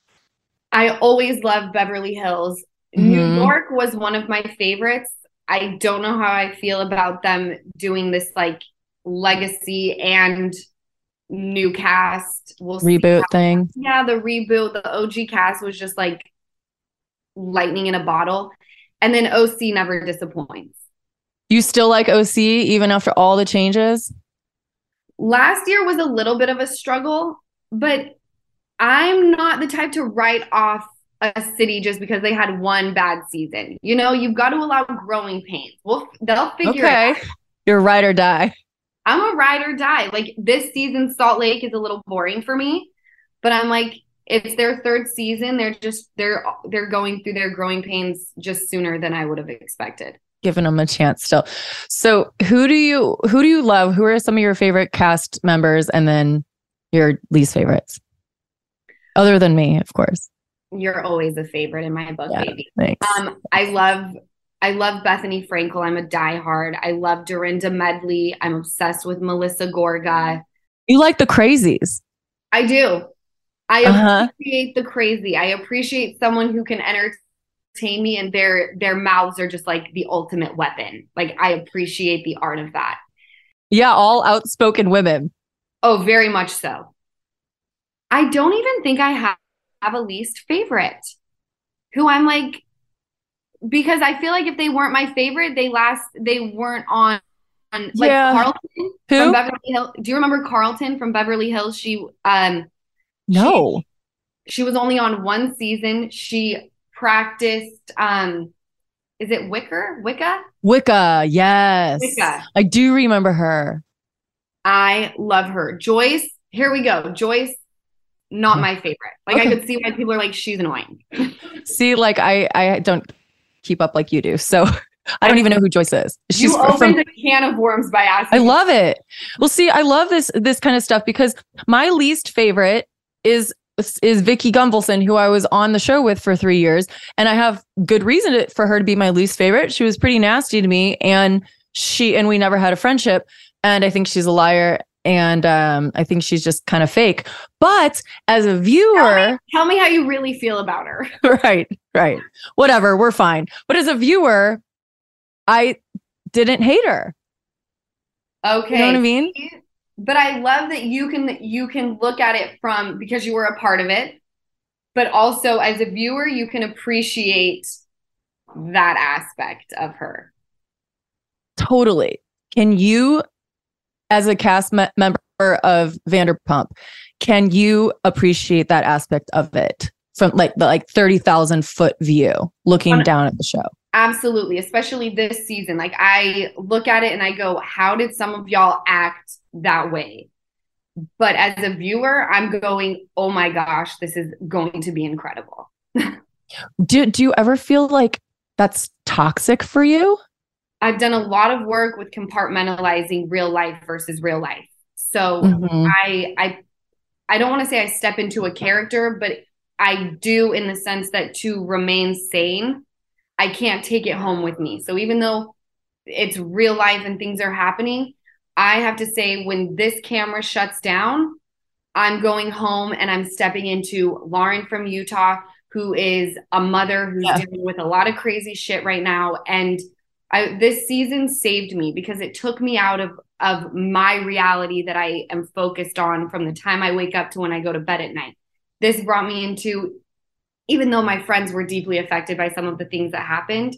I always loved Beverly Hills. Mhm. New York was one of my favorites. I don't know how I feel about them doing this like legacy and new cast. We'll see Reboot how- thing. Yeah, the reboot, the O G cast was just like lightning in a bottle. And then O C never disappoints. You still like O C even after all the changes? Last year was a little bit of a struggle, but I'm not the type to write off a city just because they had one bad season. You know, you've got to allow growing pains. Well, they'll figure Okay. it out. You're ride or die. I'm a ride or die. Like this season, Salt Lake is a little boring for me, but I'm like, it's their third season. They're just they're they're going through their growing pains just sooner than I would have expected. Giving them a chance still. So who do you who do you love? Who are some of your favorite cast members and then your least favorites? Other than me, of course. You're always a favorite in my book, Yeah, baby. thanks. Um, I love I love Bethany Frankel. I'm a diehard. I love Dorinda Medley. I'm obsessed with Melissa Gorga. You like the crazies. I do. I Uh-huh. appreciate the crazy. I appreciate someone who can entertain me and their their mouths are just like the ultimate weapon. Like I appreciate the art of that. Yeah, all outspoken women. Oh, very much so. I don't even think I have, have a least favorite who I'm like, because I feel like if they weren't my favorite, they last, they weren't on, on like Yeah. Carlton Who? from Beverly Hills. Do you remember Carlton from Beverly Hills? She, um, No. she, she was only on one season. She practiced, um, is it Wicker? Wicca? Wicca, yes. Wicca. I do remember her. I love her. Joyce, here we go. Joyce, not my favorite. Like Okay. I could see why people are like, she's annoying. See, like I I don't keep up like you do. So I don't even know who Joyce is. She's You from, opened a can of worms by asking. I love it. Well, see, I love this this kind of stuff because my least favorite is is Vicky Gunvalson, who I was on the show with for three years, and I have good reason to, for her to be my least favorite. She was pretty nasty to me, and she and we never had a friendship. And I think she's a liar, and um, I think she's just kind of fake. But as a viewer, Tell me, tell me how you really feel about her. right, right, whatever, we're fine. But as a viewer, I didn't hate her. Okay. You know what I mean? But I love that you can you can look at it from because you were a part of it, but also as a viewer, you can appreciate that aspect of her. Totally. Can you, as a cast me- member of Vanderpump, can you appreciate that aspect of it from like the like thirty thousand foot view looking On- down at the show? Absolutely, especially this season. Like I look at it and I go, how did some of y'all act that way? But as a viewer, I'm going, oh my gosh, this is going to be incredible. Do, do you ever feel like that's toxic for you? I've done a lot of work with compartmentalizing real life versus real life. So Mhm. I I I don't want to say I step into a character, but I do in the sense that to remain sane, I can't take it home with me. So even though it's real life and things are happening, I have to say when this camera shuts down, I'm going home and I'm stepping into Lauren from Utah, who is a mother who's Yeah. dealing with a lot of crazy shit right now. And I, this season saved me because it took me out of, of my reality that I am focused on from the time I wake up to when I go to bed at night. This brought me into, even though my friends were deeply affected by some of the things that happened,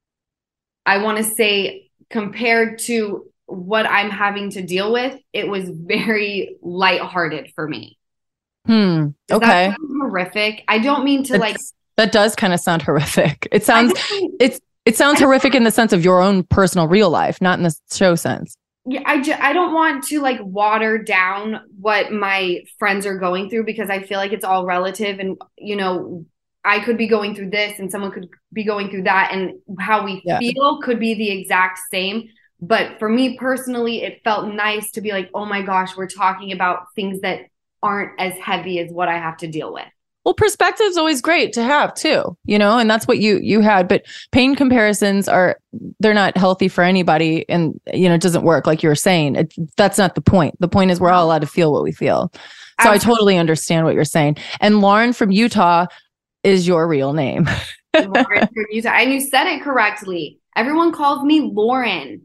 I want to say compared to what I'm having to deal with, it was very lighthearted for me. Hmm. Does Okay. that sound horrific? I don't mean to like, It's- that does kind of sound horrific. It sounds I don't- it's It sounds horrific in the sense of your own personal real life, not in the show sense. Yeah, I, ju- I don't want to like water down what my friends are going through because I feel like it's all relative and, you know, I could be going through this and someone could be going through that and how we yeah. feel could be the exact same. But for me personally, it felt nice to be like, oh my gosh, we're talking about things that aren't as heavy as what I have to deal with. Well, perspective is always great to have too, you know, and that's what you you had. But pain comparisons are, they're not healthy for anybody. And, you know, it doesn't work like you were saying. It, that's not the point. The point is we're all allowed to feel what we feel. So Absolutely. I totally understand what you're saying. And Lauren from Utah is your real name. Lauren from Utah. And you said it correctly. Everyone calls me Lauren.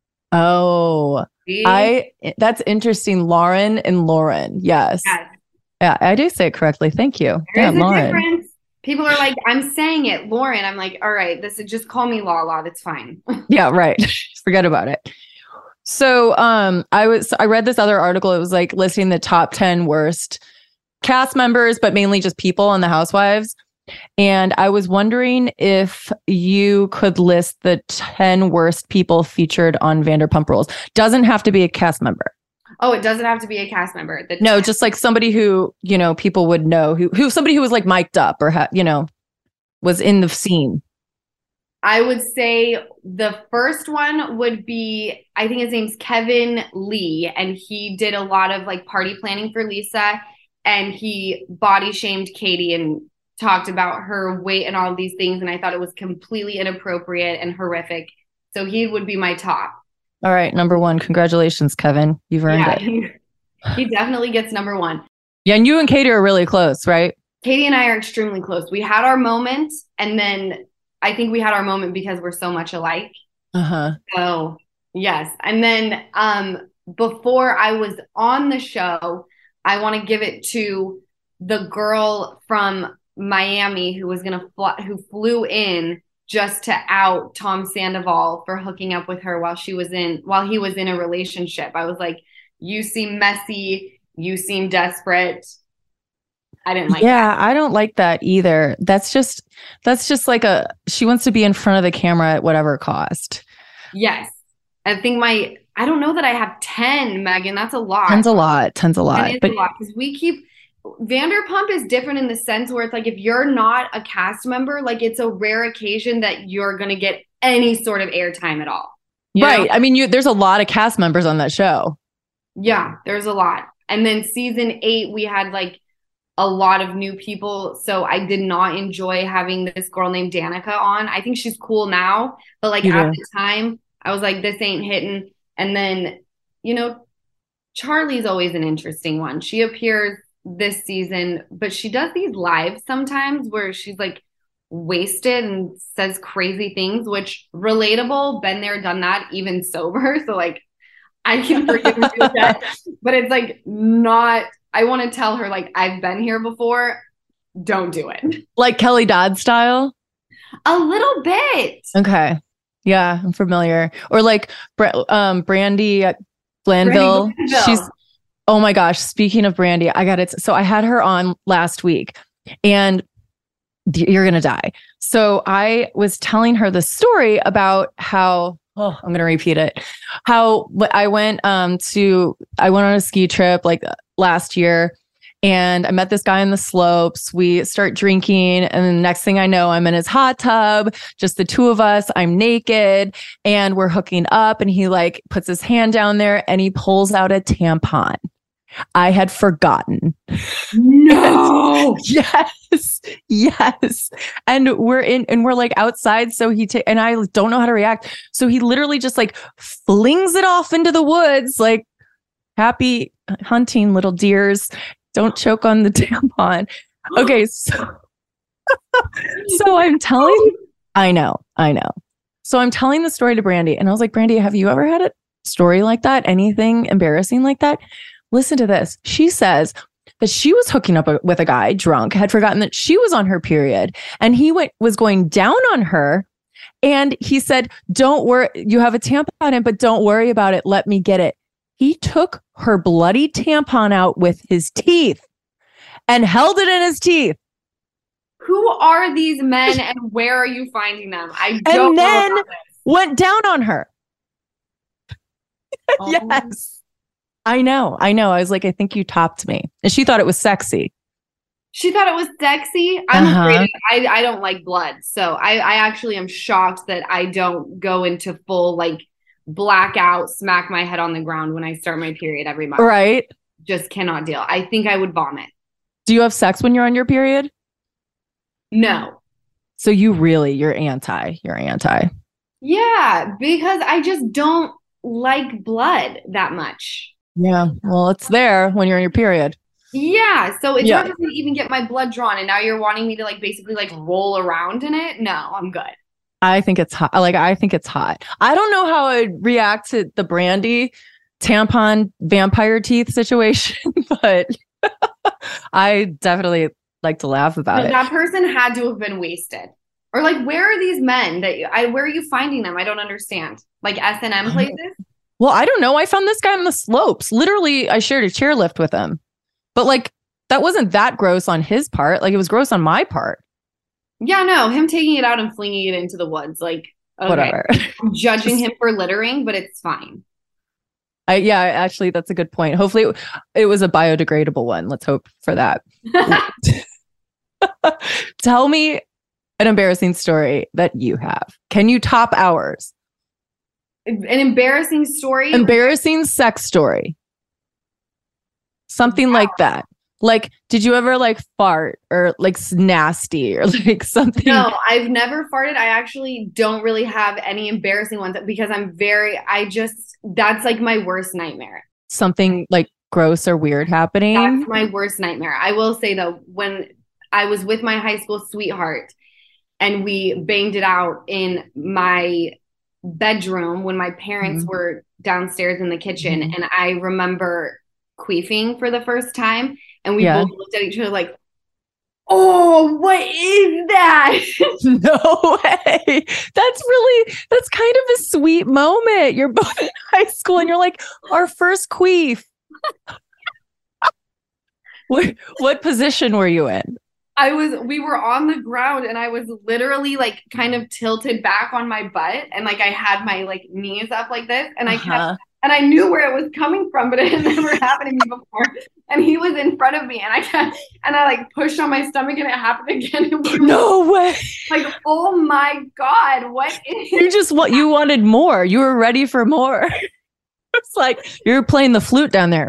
Oh, See? I that's interesting. Lauren and Lauren. Yes. yes. Yeah, I do say it correctly. Thank you. There yeah, is a Lauren. difference. People are like, I'm saying it, Lauren. I'm like, all right, this is just call me Lala. That's fine. Yeah, right. Forget about it. So um, I was I read this other article. It was like listing the top ten worst cast members, but mainly just people on The Housewives. And I was wondering if you could list the ten worst people featured on Vanderpump Rules. Doesn't have to be a cast member. Oh, it doesn't have to be a cast member. The no, just like somebody who, you know, people would know, who, who somebody who was like mic'd up or, ha- you know, was in the scene. I would say the first one would be, I think his name's Kevin Lee, and he did a lot of like party planning for Lisa, and he body shamed Katie and talked about her weight and all of these things. And I thought it was completely inappropriate and horrific. So he would be my top. All right, number one. Congratulations, Kevin. You've earned yeah, it. He, he definitely gets number one. Yeah, and you and Katie are really close, right? Katie and I are extremely close. We had our moment, and then I think we had our moment because we're so much alike. Uh-huh. So, yes. And then um, before I was on the show, I want to give it to the girl from Miami who was going to fly, who flew in just to out Tom Sandoval for hooking up with her while she was in, while he was in a relationship. I was like, you seem messy. You seem desperate. I didn't like yeah, that. I don't like that either. That's just, that's just like a, she wants to be in front of the camera at whatever cost. Yes. I think my, I don't know that I have ten, Megan. That's a lot. Ten's a lot. Ten's a lot. But a lot because we keep, Vanderpump is different in the sense where it's like, if you're not a cast member, like it's a rare occasion that you're going to get any sort of airtime at all. Right. know? I mean, you, there's a lot of cast members on that show. Yeah, there's a lot. And then season eight, we had like a lot of new people. So I did not enjoy having this girl named Danica on. I think she's cool now, but like You at do. the time I was like, this ain't hitting. And then, you know, Charlie's always an interesting one. She appears this season, but she does these lives sometimes where she's like wasted and says crazy things, which relatable, been there, done that, even sober. So like I can forgive her that, but it's like not, I want to tell her like, I've been here before. Don't do it. Like Kelly Dodd style? A little bit. Okay. Yeah, I'm familiar. Or like um, Brandy Glanville. Brandy Glanville. She's, oh my gosh, speaking of Brandy, I got it. So I had her on last week and you're going to die. So I was telling her the story about how, oh, I'm going to repeat it. How I went um, to, I went on a ski trip like last year and I met this guy in the slopes. We start drinking. And the next thing I know, I'm in his hot tub, just the two of us. I'm naked and we're hooking up. And he like puts his hand down there and he pulls out a tampon. I had forgotten. No. Yes. Yes. And we're in and we're like outside. So he, ta- and I don't know how to react. So he literally just like flings it off into the woods. Like, happy hunting, little deers. Don't choke on the tampon. Okay. So, so I'm telling, I know, I know. So I'm telling the story to Brandy and I was like, Brandy, have you ever had a story like that? Anything embarrassing like that? Listen to this. She says that she was hooking up with a guy drunk, had forgotten that she was on her period, and he went was going down on her. And he said, don't worry, you have a tampon in, but don't worry about it. Let me get it. He took her bloody tampon out with his teeth and held it in his teeth. Who are these men and where are you finding them? I don't and then know about this. went down on her. Oh. Yes. I know. I know. I was like, I think you topped me. And she thought it was sexy. She thought it was sexy. I'm Uh-huh. afraid I, I don't like blood. So I, I actually am shocked that I don't go into full like blackout, smack my head on the ground when I start my period every month. Right. Just cannot deal. I think I would vomit. Do you have sex when you're on your period? No. So you really, you're anti. You're anti. Yeah, because I just don't like blood that much. Yeah. Well, it's there when you're on your period. Yeah, so it's Yeah. hard to even get my blood drawn, and now you're wanting me to like basically like roll around in it. No, I'm good. I think it's hot. Like, I think it's hot. I don't know how I'd react to the Brandy tampon vampire teeth situation, but I definitely like to laugh about No, it. that person had to have been wasted. Or like, where are these men that you, I? Where are you finding them? I don't understand. Like S and M places. Well, I don't know. I found this guy on the slopes. Literally, I shared a chairlift with him. But like, that wasn't that gross on his part. Like, it was gross on my part. Yeah, no, him taking it out and flinging it into the woods. Like, okay. Whatever. I'm judging him for littering, but it's fine. I, yeah, actually, that's a good point. Hopefully, it, it was a biodegradable one. Let's hope for that. Tell me an embarrassing story that you have. Can you top ours? An embarrassing story? Embarrassing sex story. Something like that. Like, did you ever like fart or like nasty or like something? No, I've never farted. I actually don't really have any embarrassing ones because I'm very, I just, that's like my worst nightmare. Something like gross or weird happening? That's my worst nightmare. I will say though, when I was with my high school sweetheart and we banged it out in my bedroom when my parents Mm-hmm. were downstairs in the kitchen, Mhm. and I remember queefing for the first time, and we Yeah. both looked at each other like, oh, what is that? No way. That's really, that's kind of a sweet moment. You're both in high school and you're like, our first queef. what, what position were you in? I was, we were on the ground and I was literally like kind of tilted back on my butt, and like I had my like knees up like this, and I Uh-huh. kept, and I knew where it was coming from, but it had never happened to me before. And he was in front of me, and I kept, and I like pushed on my stomach, and it happened again. And we were No way. like, oh my God, what is You just what you wanted more. You were ready for more. It's like you're playing the flute down there.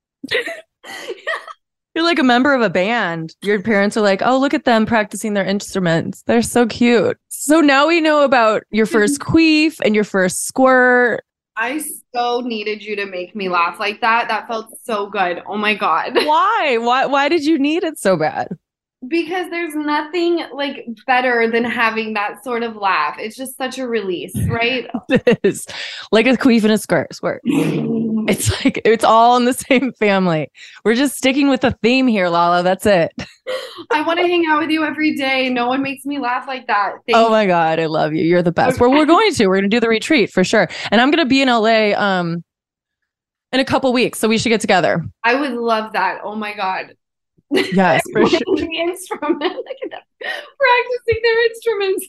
You're like a member of a band. Your parents are like, oh, look at them practicing their instruments. They're so cute. So now we know about your first queef and your first squirt. I so needed you to make me laugh like that. That felt so good. Oh my God. Why? Why why did you need it so bad? Because there's nothing like better than having that sort of laugh. It's just such a release, right? It is like a queef and a squirt. squirt. It's like it's all in the same family. We're just sticking with the theme here, Lala. That's it. I want to hang out with you every day. No one makes me laugh like that. Thank Oh my God, I love you. You're the best. Well, we're going to. We're going to do the retreat for sure. And I'm going to be in L A um in a couple weeks, so we should get together. I would love that. Oh my God. Yes, for sure. The instrument. Look at them practicing their instruments.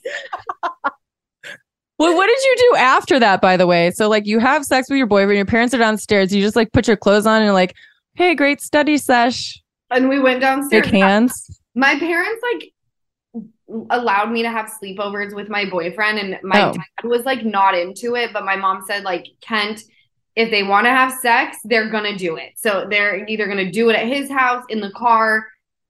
Well, what did you do after that, by the way? So like you have sex with your boyfriend, your parents are downstairs, you just like put your clothes on and you're like, hey, great study sesh. And we went downstairs. Shake hands. My parents like allowed me to have sleepovers with my boyfriend, and my Oh. dad was like not into it, but my mom said like, Kent, if they want to have sex, they're gonna do it. So they're either gonna do it at his house, in the car.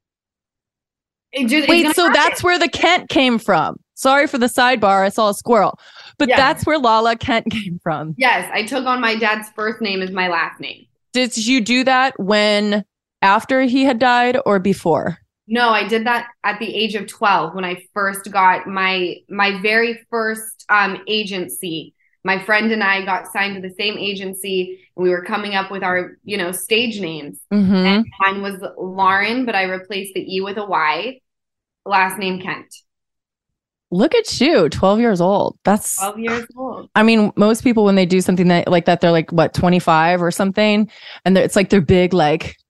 It just, it's Wait, gonna so happen. that's where the Kent came from. Sorry for the sidebar. I saw a squirrel. But Yeah. that's where Lala Kent came from. Yes, I took on my dad's first name as my last name. Did you do that when after he had died or before? No, I did that at the age of twelve when I first got my my very first um, agency. My friend and I got signed to the same agency, and we were coming up with our, you know, stage names. Mm-hmm. And mine was Lauren, but I replaced the E with a Y. Last name Kent. Look at you, twelve years old. That's twelve years old. I mean, most people when they do something that like that, they're like what, twenty-five or something, and they're- it's like their big like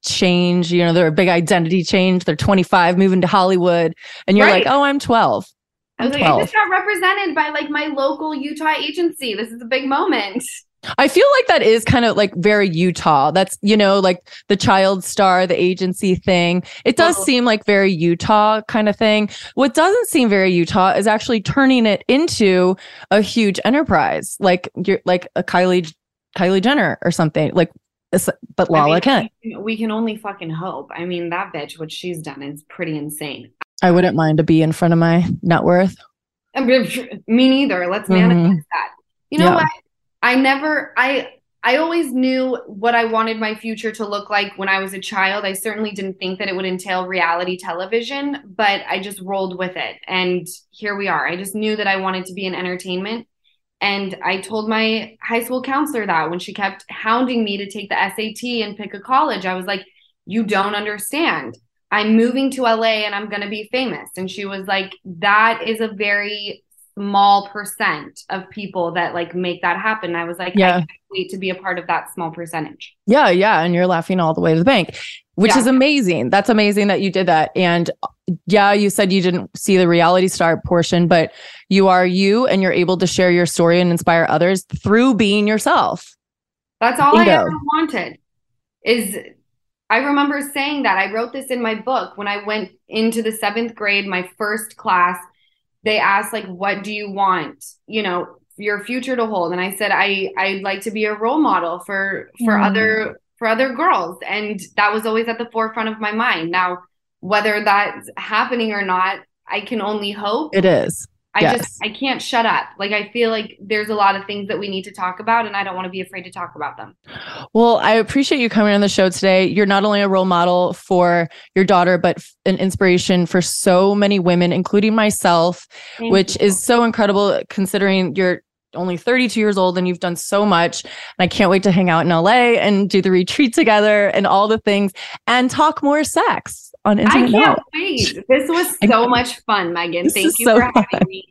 change, you know, they're a big identity change. They're twenty-five, moving to Hollywood, and you're Right. like, oh, I'm twelve. I was I'm like, I twelve. just got represented by like my local Utah agency. This is a big moment. I feel like that is kind of like very Utah. That's, you know, like the child star, the agency thing. It does Oh. seem like very Utah kind of thing. What doesn't seem very Utah is actually turning it into a huge enterprise, like you're like a Kylie, Kylie Jenner or something. Like, it's- but Lala I mean, Kent. we can- We can only fucking hope. I mean, that bitch, what she's done is pretty insane. I wouldn't mind to be in front of my net worth. I mean, Me neither. Let's manifest Mhm. that. You know Yeah. what? I never, I, I always knew what I wanted my future to look like when I was a child. I certainly didn't think that it would entail reality television, but I just rolled with it. And here we are. I just knew that I wanted to be in entertainment. And I told my high school counselor that when she kept hounding me to take the S A T and pick a college, I was like, you don't understand. I'm moving to L A and I'm going to be famous. And she was like, that is a very small percent of people that like make that happen. And I was like, Yeah. I can't wait to be a part of that small percentage. Yeah, yeah. And you're laughing all the way to the bank, which Yeah. is amazing. That's amazing that you did that. And yeah, you said you didn't see the reality star portion, but you are you and you're able to share your story and inspire others through being yourself. That's all Bingo. I ever wanted is I remember saying that. I wrote this in my book when I went into the seventh grade, my first class. They asked like, what do you want, you know, your future to hold? And I said, I, I'd like to be a role model for, for Mm. other, for other girls. And that was always at the forefront of my mind. Now, whether that's happening or not, I can only hope. It is. I Yes. just, I can't shut up. Like, I feel like there's a lot of things that we need to talk about and I don't want to be afraid to talk about them. Well, I appreciate you coming on the show today. You're not only a role model for your daughter, but f- an inspiration for so many women, including myself, Thank which you. is so incredible considering you're only thirty-two years old and you've done so much. And I can't wait to hang out in L A and do the retreat together and all the things and talk more sex on I Intimate can't Knowledge. wait. This was so much fun, Megan. This Thank is you so for having fun. me.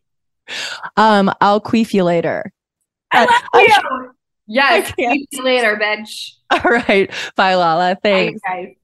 Um, I'll queef you later. I love I- you. Yes. I can't. See you later, bitch. All right. Bye, Lala. Thanks. Bye, guys.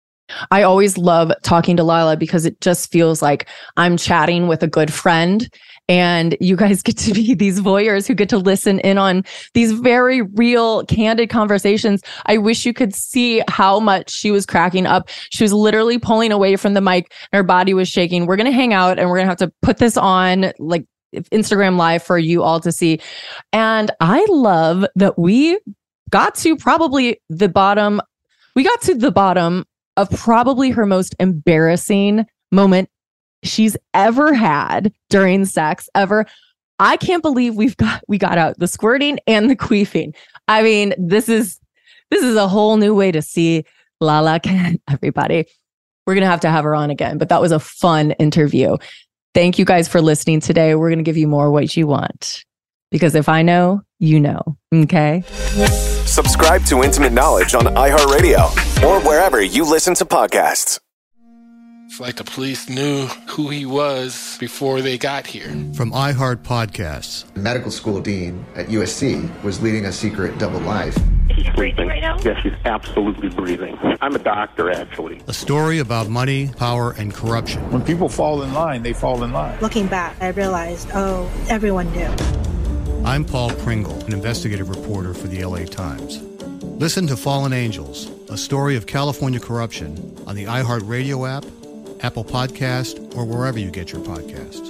I always love talking to Lala because it just feels like I'm chatting with a good friend and you guys get to be these voyeurs who get to listen in on these very real, candid conversations. I wish you could see how much she was cracking up. She was literally pulling away from the mic and her body was shaking. We're going to hang out and we're going to have to put this on like Instagram Live for you all to see. And I love that we got to probably the bottom. We got to the bottom of probably her most embarrassing moment she's ever had during sex ever. I can't believe we've got we got out the squirting and the queefing. I mean, this is this is a whole new way to see Lala Kent, everybody. We're gonna have to have her on again, but that was a fun interview. Thank you guys for listening today. We're gonna give you more what you want. Because if I know, you know. Okay. Subscribe to Intimate Knowledge on iHeartRadio or wherever you listen to podcasts. It's like the police knew who he was before they got here. From iHeart Podcasts. Medical school dean at U S C was leading a secret double life. She's breathing right now? Yes, she's absolutely breathing. I'm a doctor, actually. A story about money, power, and corruption. When people fall in line, they fall in line. Looking back, I realized, oh, everyone knew. I'm Paul Pringle, an investigative reporter for the L A Times. Listen to Fallen Angels, a story of California corruption on the iHeartRadio app, Apple Podcast, or wherever you get your podcasts.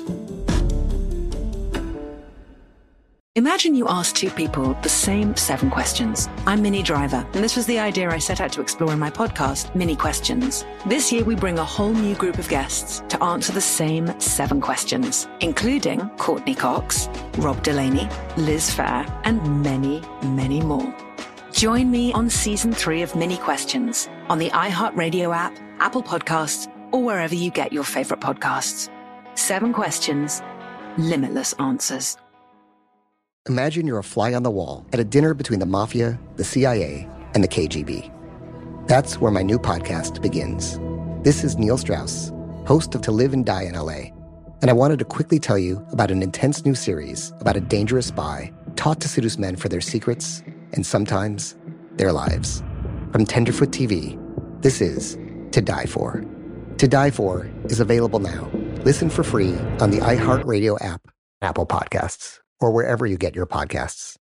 Imagine you ask two people the same seven questions. I'm Minnie Driver, and this was the idea I set out to explore in my podcast, Mini Questions. This year, we bring a whole new group of guests to answer the same seven questions, including Courtney Cox, Rob Delaney, Liz Fair, and many, many more. Join me on season three of Mini Questions on the iHeartRadio app, Apple Podcasts, or wherever you get your favorite podcasts. Seven questions, limitless answers. Imagine you're a fly on the wall at a dinner between the mafia, the C I A, and the K G B. That's where my new podcast begins. This is Neil Strauss, host of To Live and Die in L A, and I wanted to quickly tell you about an intense new series about a dangerous spy taught to seduce men for their secrets and sometimes their lives. From Tenderfoot T V, This is To Die For. To Die For is available now. Listen for free on the iHeartRadio app, Apple Podcasts, or wherever you get your podcasts.